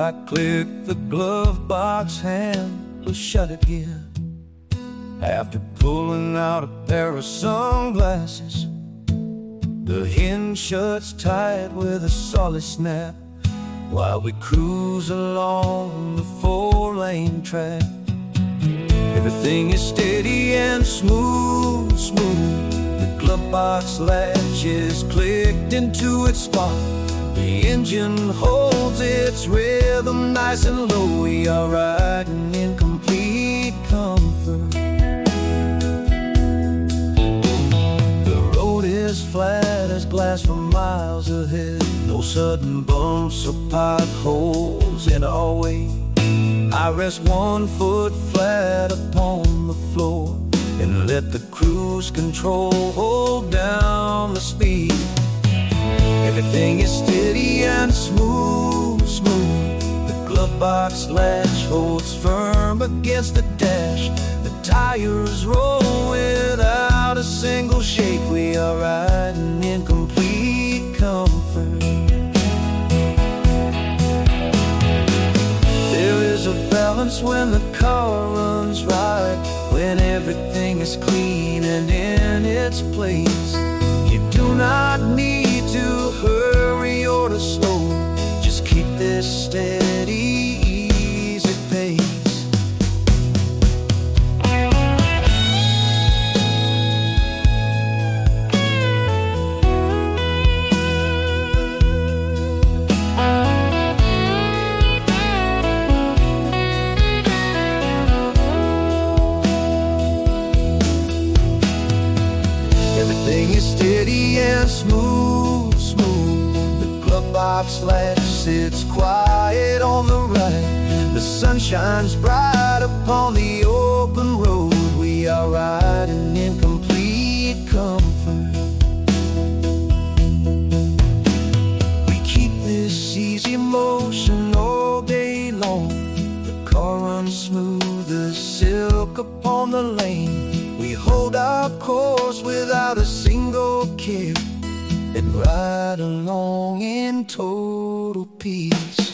Right-click the glove box handle, shut it again. After pulling out a pair of sunglasses, the hinge shuts tight with a solid snap while we cruise along the 4-lane track. Everything is steady and smooth. The glove box latch is clicked into its spot. The engine holds its rhythm nice and low. We are riding in complete comfort. The road is flat as glass for miles ahead. No sudden bumps or potholes in our way. I rest one foot flat upon the floor and let the cruise control hold down the speed. Everything is steady and smooth. The glove box latch holds firm against the dash. The tires roll without a single shake. We are riding in complete comfort. There is a balance when the car runs right, when everything is clean and in its place. You do not need to hurry or to slow. Just keep this steady, easy pace. Everything is steady and smooth. The glove box latch sits quiet on the right. The sun shines bright upon the open road. We are riding in complete comfort. We keep this easy motion all day long. The car runs smooth as silk upon the lane. We hold our course without a single care and ride along in total peace.